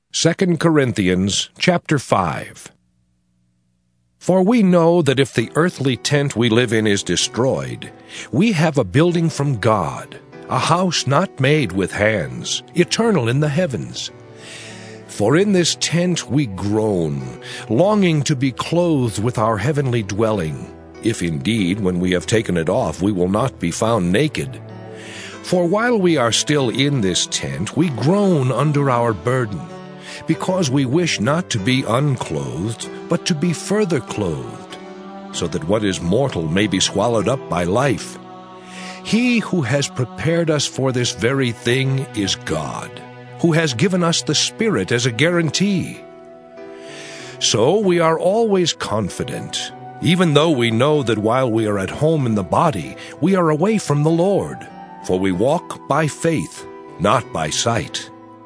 2 Corinthians chapter 5. For we know that if the earthly tent we live in is destroyed, we have a building from God, a house not made with hands, eternal in the heavens. For in this tent we groan, longing to be clothed with our heavenly dwelling, if indeed when we have taken it off we will not be found naked. For while we are still in this tent, we groan under our burden, because we wish not to be unclothed, but to be further clothed, so that what is mortal may be swallowed up by life. He who has prepared us for this very thing is God, who has given us the Spirit as a guarantee. So we are always confident, even though we know that while we are at home in the body, we are away from the Lord, for we walk by faith, not by sight.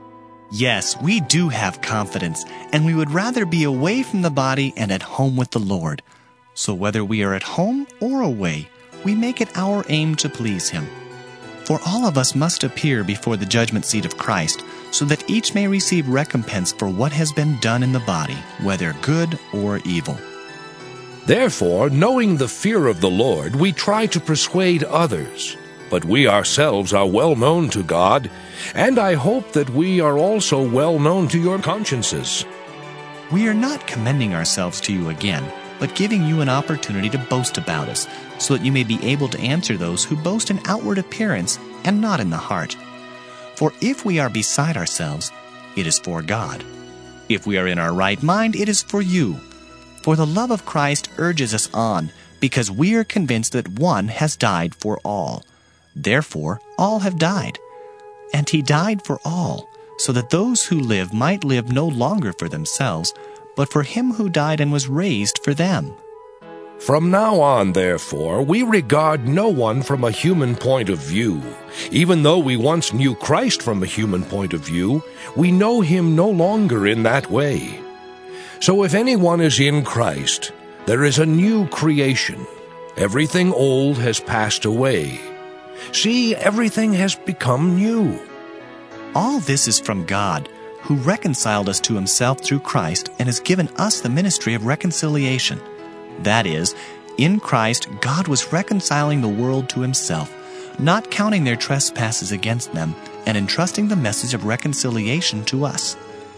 Yes, we do have confidence, and we would rather be away from the body and at home with the Lord. So whether we are at home or away, we make it our aim to please Him. For all of us must appear before the judgment seat of Christ, so that each may receive recompense for what has been done in the body, whether good or evil. Therefore, knowing the fear of the Lord, we try to persuade others. But we ourselves are well known to God, and I hope that we are also well known to your consciences. We are not commending ourselves to you again, but giving you an opportunity to boast about us, so that you may be able to answer those who boast in outward appearance and not in the heart. For if we are beside ourselves, it is for God. If we are in our right mind, it is for you. For the love of Christ urges us on, because we are convinced that one has died for all. Therefore, all have died. And He died for all, so that those who live might live no longer for themselves, but for Him who died and was raised for them. From now on, therefore, we regard no one from a human point of view. Even though we once knew Christ from a human point of view, we know Him no longer in that way. So if anyone is in Christ, there is a new creation. Everything old has passed away. See, everything has become new. All this is from God, who reconciled us to Himself through Christ and has given us the ministry of reconciliation. That is, in Christ God was reconciling the world to Himself, not counting their trespasses against them, and entrusting the message of reconciliation to us.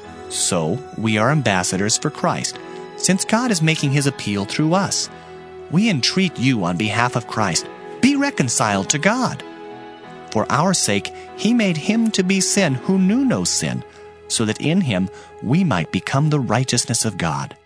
So we are ambassadors for Christ, since God is making His appeal through us. We entreat you on behalf of Christ, be reconciled to God. For our sake, He made Him to be sin who knew no sin, so that in Him we might become the righteousness of God.